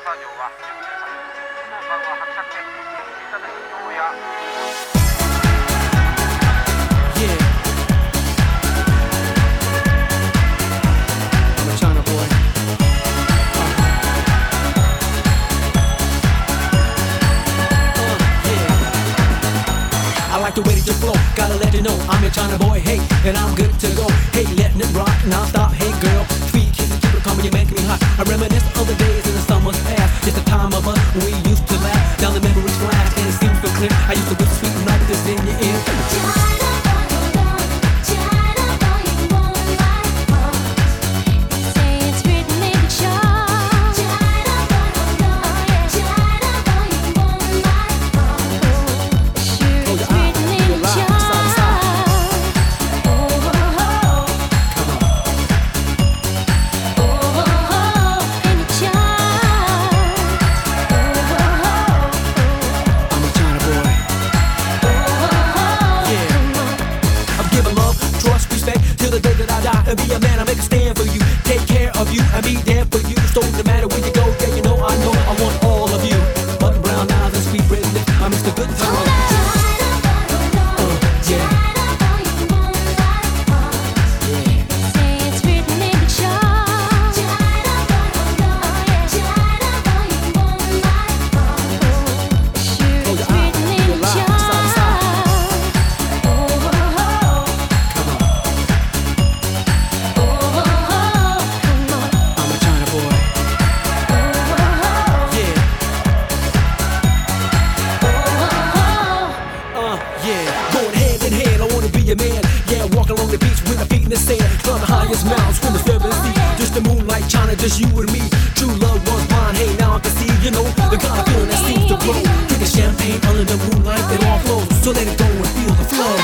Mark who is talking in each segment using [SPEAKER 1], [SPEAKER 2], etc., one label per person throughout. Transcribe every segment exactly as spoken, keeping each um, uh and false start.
[SPEAKER 1] 作業は順調さ、効果は伯爵でいただきようや
[SPEAKER 2] I like the way that you flow, gotta let you know I'm your China boy, hey, and I'm good to go. Hey, letting it rock, now stop, hey girl. Sweet kisses, keep it coming, you make me hot. I reminisce of the days in the summer's past. It's the time of us when we used to laugh. Now the memories flash and it seems so clear. I used to whisper sweet nothings in your ear. And be a man, I make a stand for you. Take care of you, I be there for you. So no matter where you go, yeah, you know I know I want all of you. Button brown eyes and sweet red lips, I'm Mister Good Time. Uh, yeah. Man, yeah, walk along the beach with a feet in the sand. Climb the highest mountain, swim the seven seas. Just the moonlight, China, just you and me. True love was mine, hey, now I can see, you know, the kind of feeling that seems to grow. Drinking champagne under the moonlight, it all flows. So let it go and feel the flow.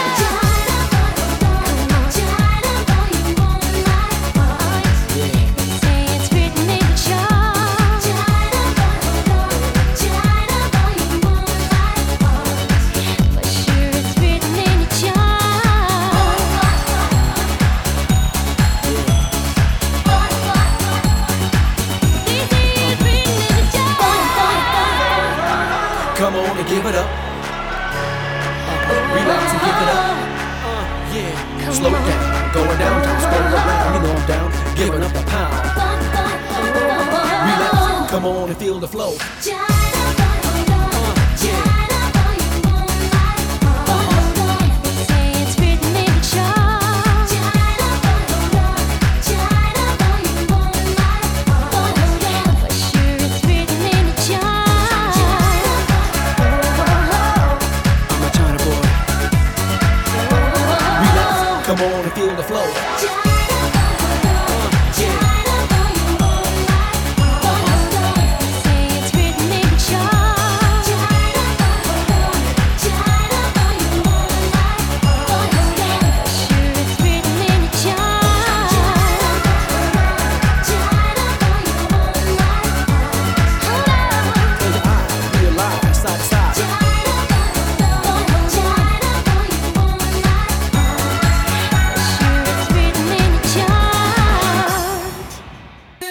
[SPEAKER 2] Come on and give it up. Uh, relax and give it up. Uh, yeah. Slow down. Going downtown, spin it around. You know I'm down. Giving up the pound. Relax. Come on and feel the flow. Come on and feel the flow.